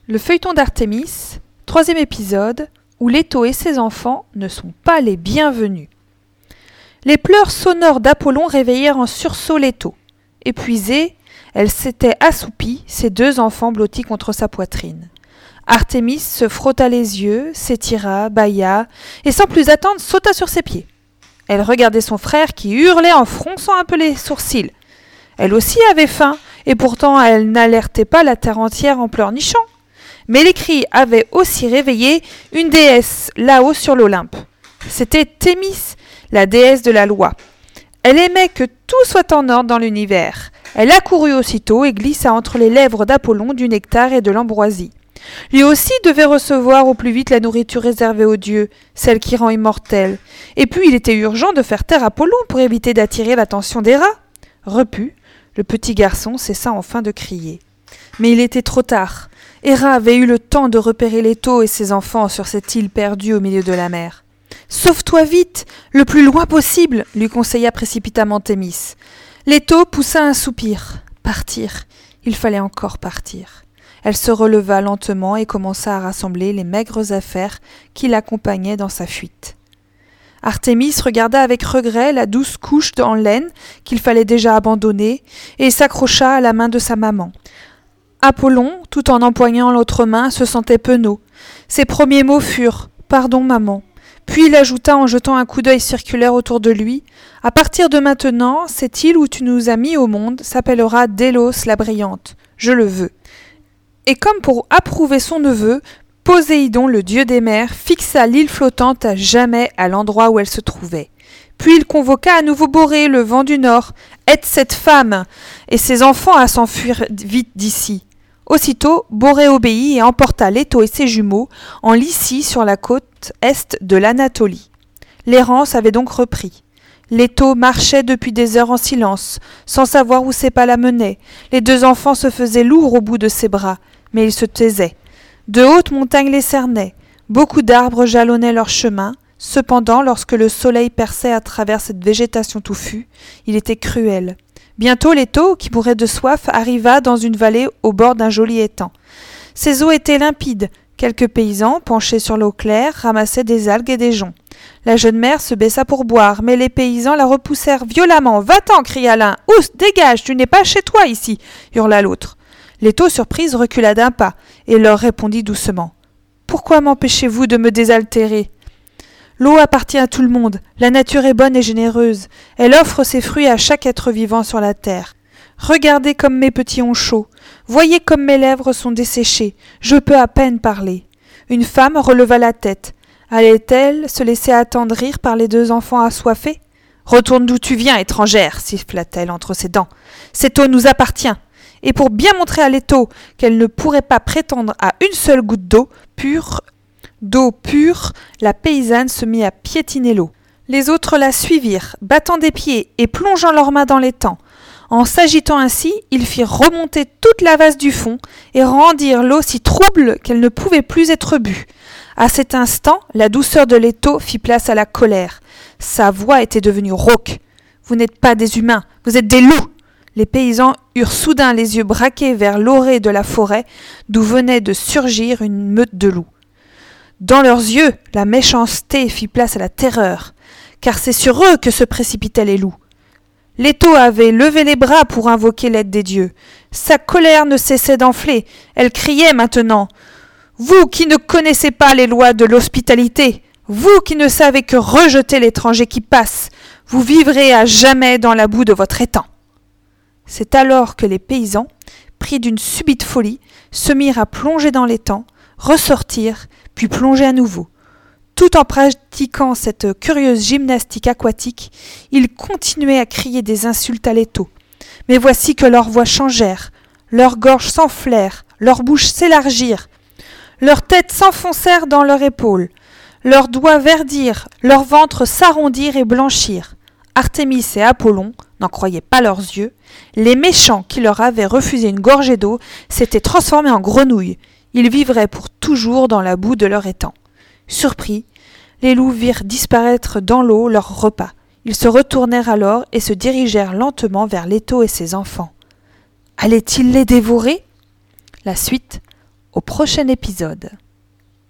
Le feuilleton d'Artémis, 3e épisode, où Leto et ses enfants ne sont pas les bienvenus. Les pleurs sonores d'Apollon réveillèrent en sursaut Leto. Épuisée, elle s'était assoupie, ses 2 enfants blottis contre sa poitrine. Artémis se frotta les yeux, s'étira, bâilla, et sans plus attendre sauta sur ses pieds. Elle regardait son frère qui hurlait en fronçant un peu les sourcils. Elle aussi avait faim, et pourtant elle n'alertait pas la terre entière en pleurnichant. Mais les cris avaient aussi réveillé une déesse là-haut sur l'Olympe. C'était Thémis, la déesse de la loi. Elle aimait que tout soit en ordre dans l'univers. Elle accourut aussitôt et glissa entre les lèvres d'Apollon du nectar et de l'ambroisie. Lui aussi devait recevoir au plus vite la nourriture réservée aux dieux, celle qui rend immortel. Et puis il était urgent de faire taire Apollon pour éviter d'attirer l'attention des rats. Repu, le petit garçon cessa enfin de crier. Mais il était trop tard. Héra avait eu le temps de repérer Leto et ses enfants sur cette île perdue au milieu de la mer. « Sauve-toi vite, le plus loin possible !» lui conseilla précipitamment Thémis. Leto poussa un soupir. Partir. Il fallait encore partir. Elle se releva lentement et commença à rassembler les maigres affaires qui l'accompagnaient dans sa fuite. Artémis regarda avec regret la douce couche en laine qu'il fallait déjà abandonner et s'accrocha à la main de sa maman. Apollon, tout en empoignant l'autre main, se sentait penaud. Ses premiers mots furent « Pardon, maman ». Puis il ajouta en jetant un coup d'œil circulaire autour de lui « À partir de maintenant, cette île où tu nous as mis au monde s'appellera Délos la brillante. Je le veux. » Et comme pour approuver son neveu, Poséidon, le dieu des mers, fixa l'île flottante à jamais à l'endroit où elle se trouvait. Puis il convoqua à nouveau Borée, le vent du nord. « Aide cette femme et ses enfants à s'enfuir vite d'ici. » Aussitôt, Borée obéit et emporta Leto et ses jumeaux en Lycie sur la côte est de l'Anatolie. L'errance avait donc repris. Leto marchait depuis des heures en silence, sans savoir où ses pas la menaient. Les 2 enfants se faisaient lourds au bout de ses bras, mais ils se taisaient. De hautes montagnes les cernaient. Beaucoup d'arbres jalonnaient leur chemin. Cependant, lorsque le soleil perçait à travers cette végétation touffue, il était cruel. Bientôt, Leto, qui mourait de soif, arriva dans une vallée au bord d'un joli étang. Ses eaux étaient limpides. Quelques paysans, penchés sur l'eau claire, ramassaient des algues et des joncs. La jeune mère se baissa pour boire, mais les paysans la repoussèrent violemment. « Va-t'en » cria l'un. « Ousse, dégage, tu n'es pas chez toi ici » hurla l'autre. Leto, surprise, recula d'un pas et leur répondit doucement. « Pourquoi m'empêchez-vous de me désaltérer ? L'eau appartient à tout le monde. La nature est bonne et généreuse. Elle offre ses fruits à chaque être vivant sur la terre. Regardez comme mes petits ont chaud. Voyez comme mes lèvres sont desséchées. Je peux à peine parler. » Une femme releva la tête. Allait-elle se laisser attendrir par les 2 enfants assoiffés ? « Retourne d'où tu viens, étrangère » siffla-t-elle entre ses dents. « Cette eau nous appartient. » Et pour bien montrer à Leto qu'elle ne pourrait pas prétendre à une seule goutte d'eau pure, la paysanne se mit à piétiner l'eau. Les autres la suivirent, battant des pieds et plongeant leurs mains dans l'étang. En s'agitant ainsi, ils firent remonter toute la vase du fond et rendirent l'eau si trouble qu'elle ne pouvait plus être bue. À cet instant, la douceur de Leto fit place à la colère. Sa voix était devenue rauque. « Vous n'êtes pas des humains, vous êtes des loups !» Les paysans eurent soudain les yeux braqués vers l'orée de la forêt d'où venait de surgir une meute de loups. Dans leurs yeux, la méchanceté fit place à la terreur, car c'est sur eux que se précipitaient les loups. Leto avait levé les bras pour invoquer l'aide des dieux. Sa colère ne cessait d'enfler. Elle criait maintenant « Vous qui ne connaissez pas les lois de l'hospitalité, vous qui ne savez que rejeter l'étranger qui passe, vous vivrez à jamais dans la boue de votre étang. » C'est alors que les paysans, pris d'une subite folie, se mirent à plonger dans l'étang, ressortir, puis plonger à nouveau. Tout en pratiquant cette curieuse gymnastique aquatique, ils continuaient à crier des insultes à Leto. Mais voici que leurs voix changèrent, leurs gorges s'enflèrent, leurs bouches s'élargirent, leurs têtes s'enfoncèrent dans leurs épaules, leurs doigts verdirent, leurs ventres s'arrondirent et blanchirent. Artémis et Apollon n'en croyaient pas leurs yeux. Les méchants qui leur avaient refusé une gorgée d'eau s'étaient transformés en grenouilles. Ils vivraient pour toujours dans la boue de leur étang. Surpris, les loups virent disparaître dans l'eau leur repas. Ils se retournèrent alors et se dirigèrent lentement vers Leto et ses enfants. Allait-il les dévorer ? La suite au prochain épisode.